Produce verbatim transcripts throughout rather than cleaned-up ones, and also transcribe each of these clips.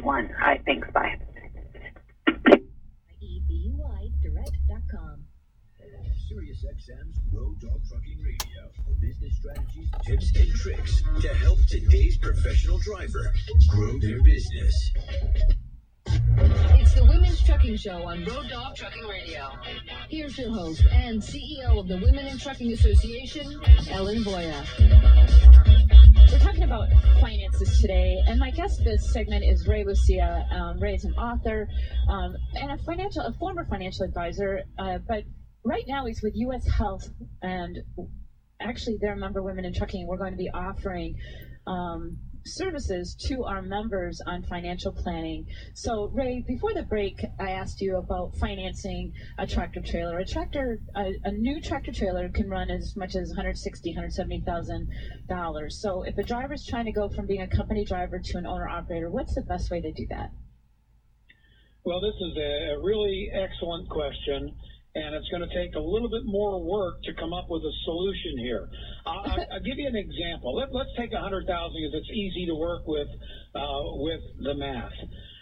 one. Hi, thanks, bye. E B U I direct dot com. SiriusXM's Road Dog Trucking Radio for business strategies, tips, and tricks to help today's professional driver grow their business. It's the Women's Trucking Show on Road Dog Trucking Radio. Here's your host and C E O of the Women in Trucking Association, Ellen Boya. We're talking about finances today, and my guest this segment is Ray Lucia. Um, Ray is an author um, and a financial, a former financial advisor, uh, but right now he's with U S Health, and actually they're a member of Women in Trucking. We're going to be offering um, services to our members on financial planning. So Ray, before the break, I asked you about financing a tractor trailer. A tractor, a, a new tractor trailer can run as much as one hundred sixty thousand dollars, one hundred seventy thousand dollars. So if a driver's trying to go from being a company driver to an owner-operator, what's the best way to do that? Well, this is a really excellent question, and it's going to take a little bit more work to come up with a solution here. I'll, I'll, I'll give you an example. Let, let's take one hundred thousand dollars because it's easy to work with uh, with the math.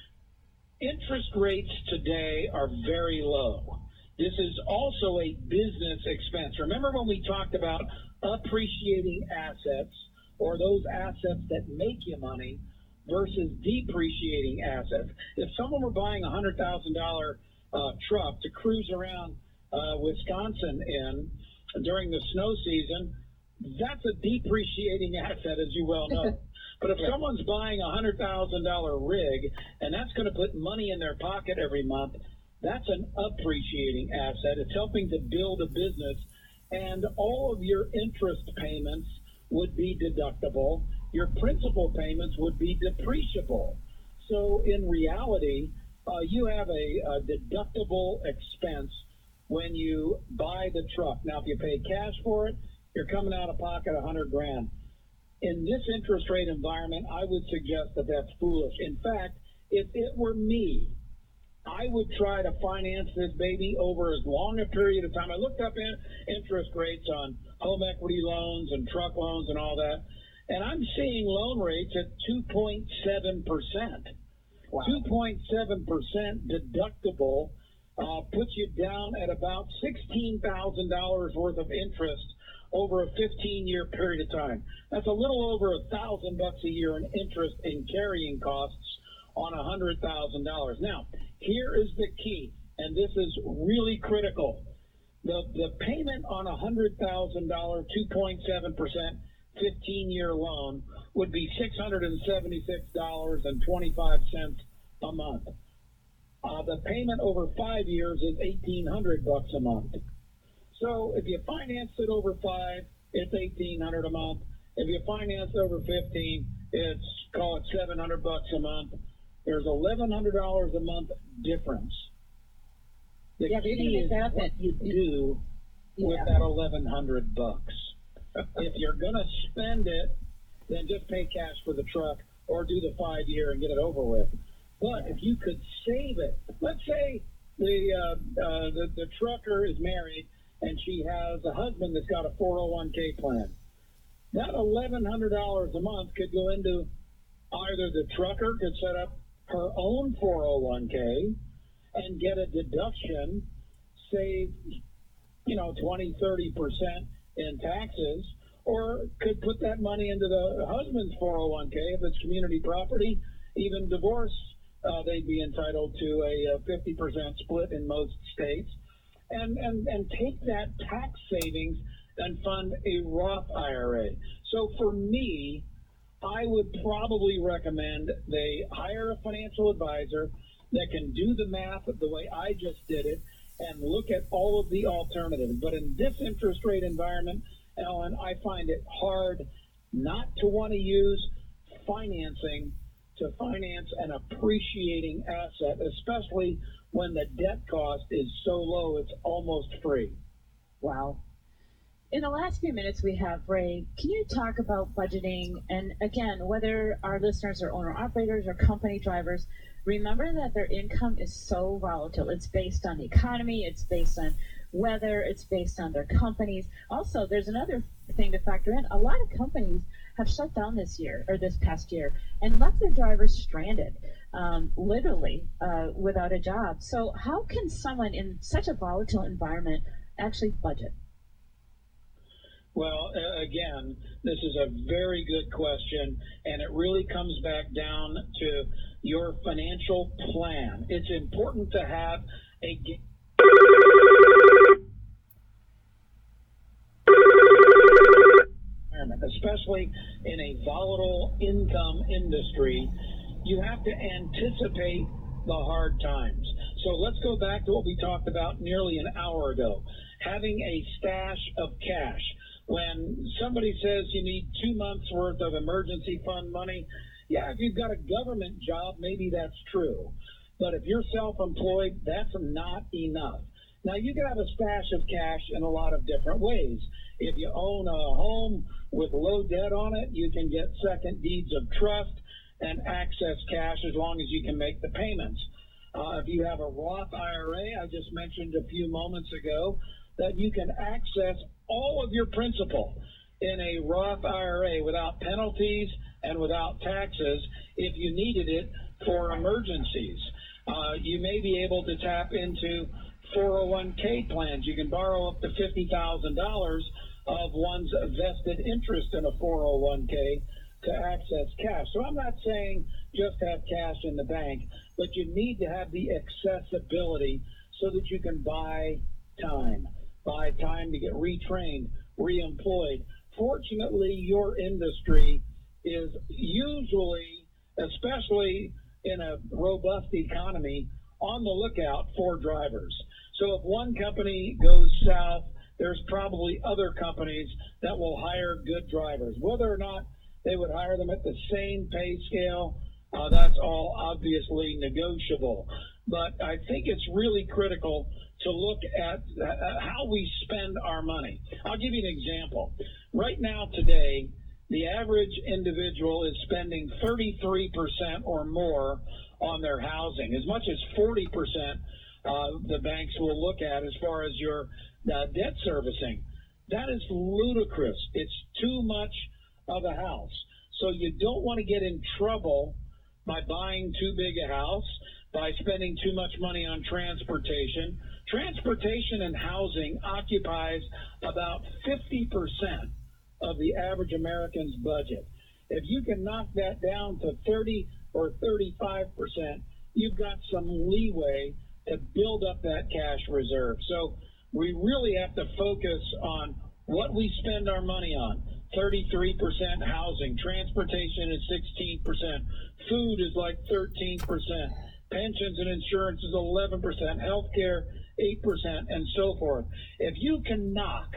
Interest rates today are very low. This is also a business expense. Remember when we talked about appreciating assets, or those assets that make you money, versus depreciating assets? If someone were buying a one hundred thousand dollars uh, truck to cruise around uh, Wisconsin in during the snow season, that's a depreciating asset, as you well know. But if someone's buying a one hundred thousand dollars rig, and that's going to put money in their pocket every month, that's an appreciating asset. It's helping to build a business, and all of your interest payments would be deductible. Your principal payments would be depreciable. So in reality, uh, you have a, a deductible expense when you buy the truck. Now, if you pay cash for it, you're coming out of pocket a hundred grand. In this interest rate environment, I would suggest that that's foolish. In fact, if it were me, I would try to finance this baby over as long a period of time. I looked up in interest rates on home equity loans and truck loans and all that, and I'm seeing loan rates at two point seven percent. Wow. two point seven percent deductible uh, puts you down at about sixteen thousand dollars worth of interest over a fifteen-year period of time. That's a little over a thousand bucks a year in interest in carrying costs on a hundred thousand dollars. Now, here is the key, and this is really critical. The the payment on a hundred thousand dollar, two point seven percent, fifteen-year loan would be six hundred and seventy-six dollars and twenty-five cents a month. Uh, the payment over five years is eighteen hundred bucks a month. So if you finance it over five, it's eighteen hundred a month. If you finance over fifteen, it's call it seven hundred bucks a month. There's eleven hundred dollars a month difference. The yeah, key is that what you do yeah. with that eleven hundred bucks. If you're gonna spend it, then just pay cash for the truck or do the five year and get it over with. But if you could save it, let's say the uh, uh, the, the trucker is married and she has a husband that's got a four oh one k plan. That eleven hundred dollars a month could go into either the trucker could set up her own four oh one k and get a deduction, save, you know, twenty, thirty percent in taxes, or could put that money into the husband's four oh one k if it's community property. Even divorce, uh, they'd be entitled to a, a fifty percent split in most states. And, and, and take that tax savings and fund a Roth I R A. So for me, I would probably recommend they hire a financial advisor that can do the math the way I just did it and look at all of the alternatives. But in this interest rate environment, Ellen, I find it hard not to want to use financing to finance an appreciating asset, especially when the debt cost is so low it's almost free. Wow. In the last few minutes we have, Ray, can you talk about budgeting? And again, whether our listeners are owner-operators or company drivers, remember that their income is so volatile. It's based on the economy, it's based on weather, it's based on their companies. Also, there's another thing to factor in. A lot of companies have shut down this year, or this past year, and left their drivers stranded. um, literally uh, without a job. So how can someone in such a volatile environment actually budget? Well, uh, again, this is a very good question, and it really comes back down to your financial plan. It's important to have a especially in a volatile income industry. You have to anticipate the hard times. So let's go back to what we talked about nearly an hour ago, having a stash of cash. When somebody says you need two months worth of emergency fund money, yeah, if you've got a government job, maybe that's true. But if you're self-employed, that's not enough. Now, you can have a stash of cash in a lot of different ways. If you own a home with low debt on it, you can get second deeds of trust and access cash as long as you can make the payments. Uh, if you have a Roth I R A, I just mentioned a few moments ago that you can access all of your principal in a Roth I R A without penalties and without taxes if you needed it for emergencies. Uh, you may be able to tap into four oh one k plans. You can borrow up to fifty thousand dollars of one's vested interest in a four oh one k to access cash. So I'm not saying just have cash in the bank, but you need to have the accessibility so that you can buy time, buy time to get retrained, reemployed. Fortunately, your industry is usually, especially in a robust economy, on the lookout for drivers. So if one company goes south, there's probably other companies that will hire good drivers. Whether or not they would hire them at the same pay scale, uh, that's all obviously negotiable. But I think it's really critical to look at uh, how we spend our money. I'll give you an example. Right now today, the average individual is spending thirty-three percent or more on their housing, as much as forty percent uh, the banks will look at as far as your uh, debt servicing. That is ludicrous. It's too much of a house. So you don't want to get in trouble by buying too big a house, by spending too much money on transportation. Transportation and housing occupies about fifty percent of the average American's budget. If you can knock that down to thirty or thirty-five percent, you've got some leeway to build up that cash reserve. So we really have to focus on what we spend our money on. thirty-three percent housing, transportation is sixteen percent, food is like thirteen percent, pensions and insurance is eleven percent, healthcare eight percent, and so forth. If you can knock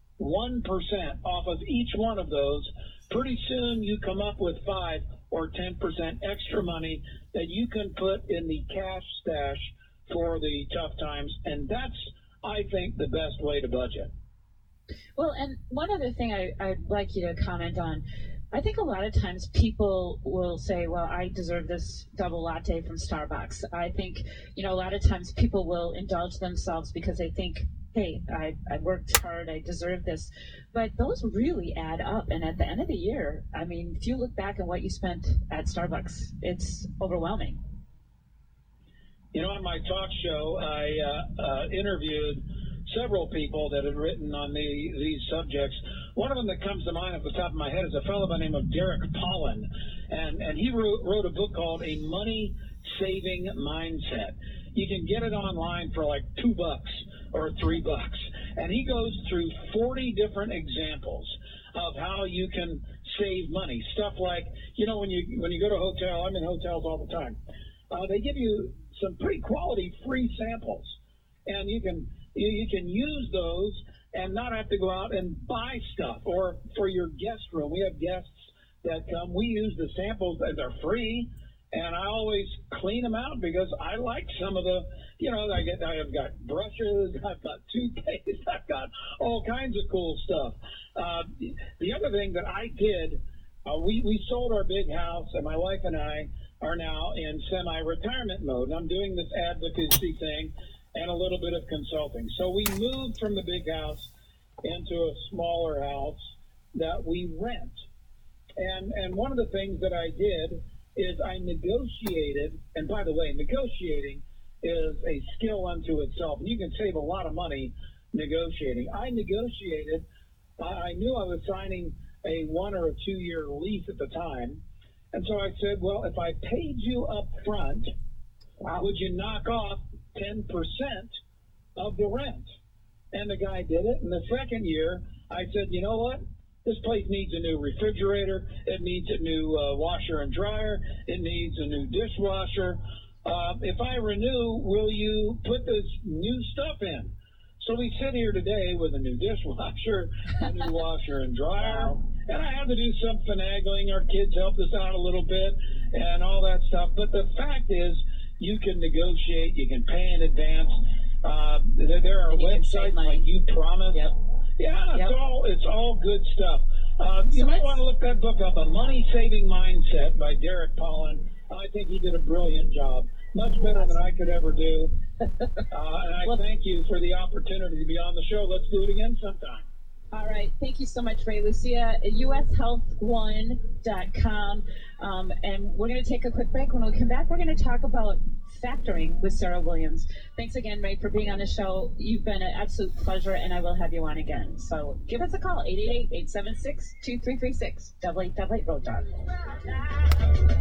one percent off of each one of those, pretty soon you come up with five or ten percent extra money that you can put in the cash stash for the tough times, and that's, I think, the best way to budget. Well, and one other thing I, I'd like you to comment on, I think a lot of times people will say, well, I deserve this double latte from Starbucks. I think, you know, a lot of times people will indulge themselves because they think, hey, I, I worked hard, I deserve this. But those really add up. And at the end of the year, I mean, if you look back at what you spent at Starbucks, it's overwhelming. You know, on my talk show, I uh, uh, interviewed several people that had written on the, these subjects. One of them that comes to mind off the top of my head is a fellow by the name of Derek Pollen, and, and he wrote, wrote a book called A Money-Saving Mindset. You can get it online for like two bucks or three bucks, and he goes through forty different examples of how you can save money. Stuff like, you know, when you when you go to a hotel, I'm in hotels all the time, uh, they give you some pretty quality free samples, and you can you, you can use those and not have to go out and buy stuff. Or for your guest room, we have guests that come, we use the samples, and they're free, and I always clean them out because I like some of the, you know, I get I've got brushes, I've got toothpaste, I've got all kinds of cool stuff. Uh, the other thing that I did, uh, we we sold our big house, and my wife and I are now in semi-retirement mode. And I'm doing this advocacy thing and a little bit of consulting. So we moved from the big house into a smaller house that we rent. And and one of the things that I did is I negotiated, and by the way, negotiating is a skill unto itself. You can save a lot of money negotiating. I negotiated, I knew I was signing a one or a two year lease at the time. And so I said, well, if I paid you up front, wow. would you knock off ten percent of the rent? And the guy did it. And the second year, I said, you know what? This place needs a new refrigerator. It needs a new uh, washer and dryer. It needs a new dishwasher. Uh, if I renew, will you put this new stuff in? So we sit here today with a new dishwasher, a new washer and dryer. Wow. And I had to do some finagling. Our kids helped us out a little bit and all that stuff. But the fact is, you can negotiate. You can pay in advance. Uh, there, there are websites like You Promise. Yep. Yeah, it's yep. all it's all good stuff. Uh, you so might want to look that book up, A Money Saving Mindset by Derek Pollan. I think he did a brilliant job, much better than I could ever do. Uh, and I well, thank you for the opportunity to be on the show. Let's do it again sometime. All right. Thank you so much, Ray Lucia. U S health one dot com. Um, and we're going to take a quick break. When we come back, we're going to talk about factoring with Sarah Williams. Thanks again, Ray, for being on the show. You've been an absolute pleasure, and I will have you on again. So give us a call, eight eight eight, eight seven six, two three three six, double eight double eight Road Dog.